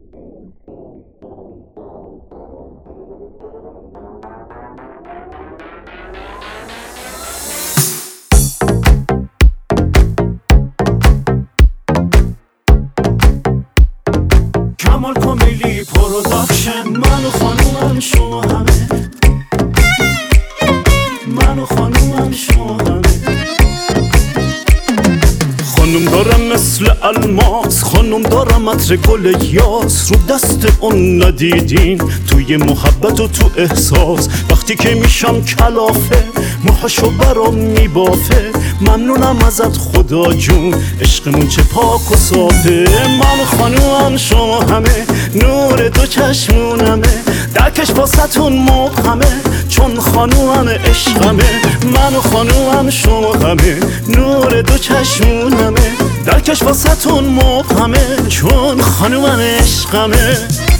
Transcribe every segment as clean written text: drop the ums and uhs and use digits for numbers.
کمال کمیلی پروداکشن، من و خانومم شما همه، من و خانومم شما همه. خانوم دارم مثل الماس، خانوم دارم عطر گل یاس، رو دست اون ندیدین توی محبت و تو احساس. وقتی که میشم کلافه موهاشو برام میبافه، ممنونم ازت خدا جون، عشقمون چه پاک و صافه. من و خانومم شما همه، نور دو چشمونمه، درکش باستون مبهمه چون خانومم عشقمه. من و خانومم شما همه، نور دو چشمونمه، درکش باستون مبهمه چون خانومم عشقمه.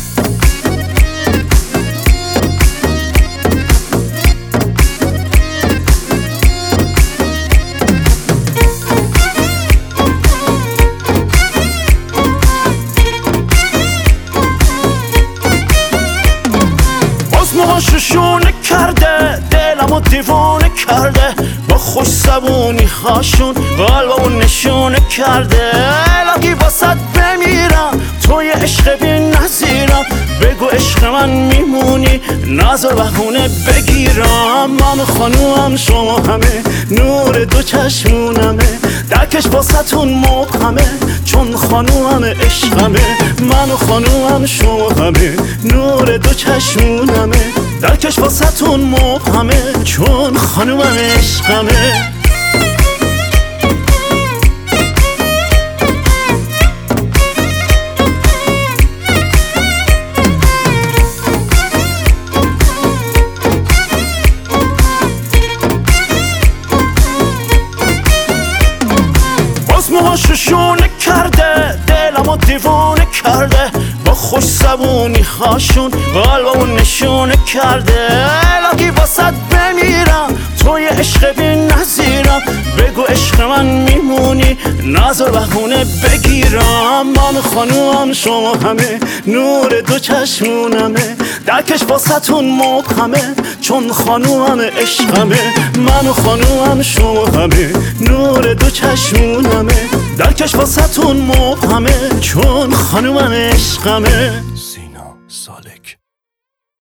موهاشو کرده دلمو دیوانه کرده، با خوش زبونی خاشون قلبمو نشونه کرده. الهی واسد بمیرم توی عشق بی نظیرم، بگو عشق من میمونی نظر بهونه بگیرم. من و خانومم شما همه، نور دو چشمونمه، درکش باستون مبهمه چون خانومم عشقمه. من و خانومم شما همه، نور دو چشمونمه، درکش باستون مبهمه چون خانومم عشقمه. موهاشو کرده دلمو دیوانه کرده، با خوش زبونی خاشون قلبمو نشونه کرده. الهی واسد بمیرم توی عشق بی نظیرم، بگو عشق من میمونی نظر بهونه بگیرم. من و خانومم شما همه، نور دو چشمونمه، درکش باستون مبهمه چون خانومم عشقمه. من و خانومم شما همه، نور دو چشمونمه، درکش باستون مبهمه چون خانومم عشقمه.